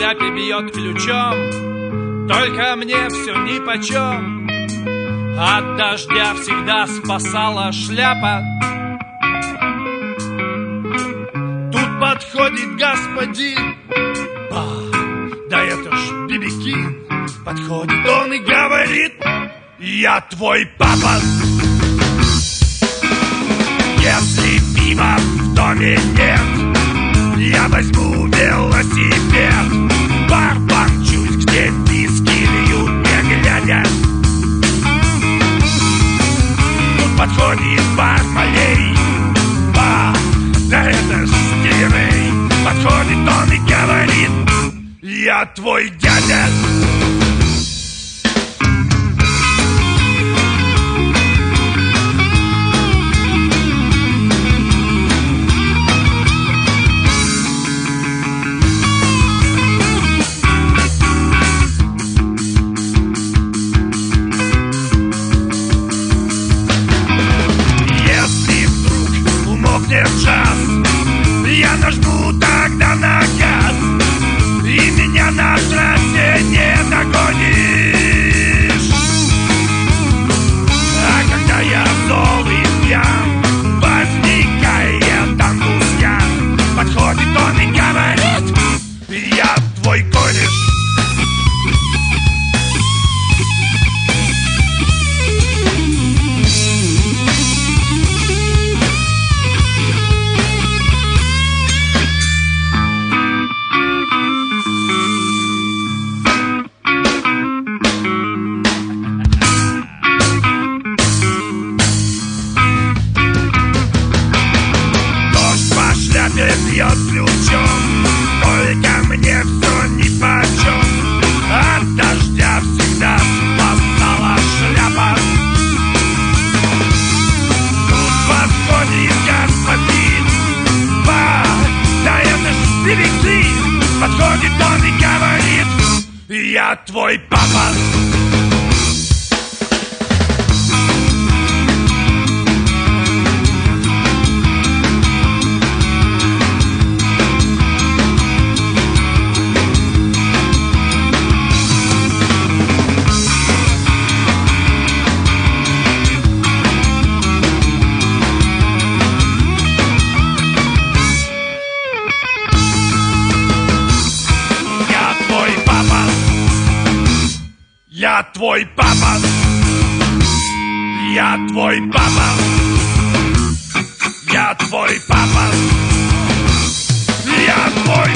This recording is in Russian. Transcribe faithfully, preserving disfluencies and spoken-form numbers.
шляпе бьет ключом, только мне все нипочем. От дождя всегда спасала шляпа. Тут подходит господин, а, да это ж Би Би Кинг. Подходит он и говорит: я твой папа. Если пива в доме нет, я возьму велосипед. Бар помчусь, где виски льют, не глядя. Тут подходит Бармалей, а, да это ж Стиви Рэй. Подходит он и говорит: я твой дядя. Джаз, я нажму тогда на газ, и меня на трассе не догонишь. А когда я зол и пьян, возникает андусьян. Подходит он и говорит: я твой кореш. Бьет ключом, только мне все нипочем. От дождя всегда спасала шляпа. Тут подходит господин, ба, да это ж Би Би Кинг. Подходит он и говорит: я твой папа. Я твой папа. Я твой папа. Я твой папа. Я твой